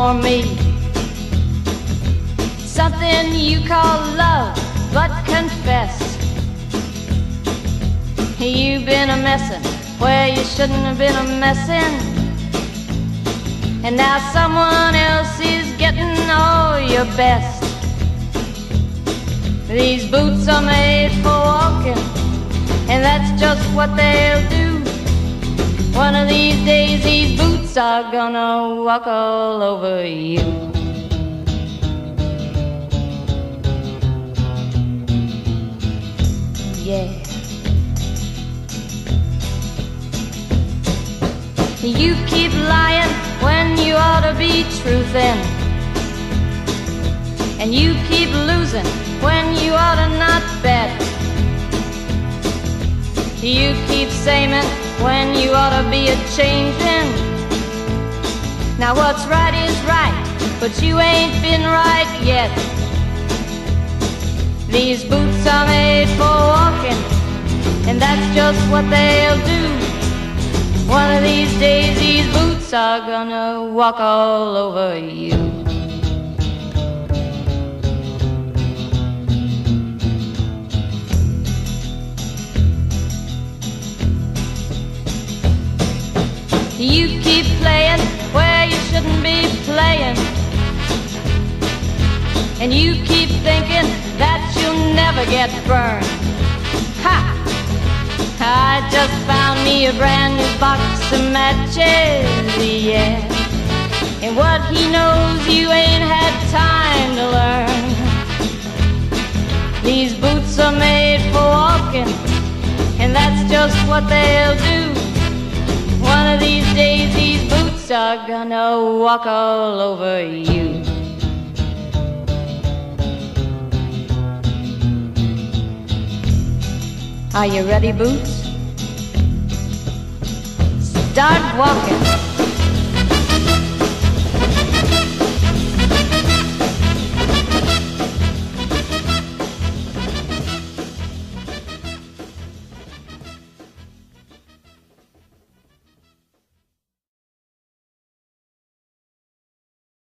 for me. Something you call love, but confess you've been a messin' where you shouldn't have been a messin'. And now someone else is getting all your best. These boots are made for walking, and that's just what they'll do. One of these days these boots are gonna walk all over you. Yeah. You keep lying when you ought to be truthin', and you keep losing when you ought to not bet. You keep saying when you ought to be a-changin'. Now what's right is right, but you ain't been right yet. These boots are made for walking, and that's just what they'll do. One of these days these boots are gonna walk all over you. You keep playing where you shouldn't be playing, and you keep thinking that you'll never get burned. Ha! I just found me a brand new box of matches, yeah. And what he knows you ain't had time to learn. These boots are made for walking, and that's just what they'll do. One of these days these boots are gonna walk all over you. Are you ready, Boots? Start walking.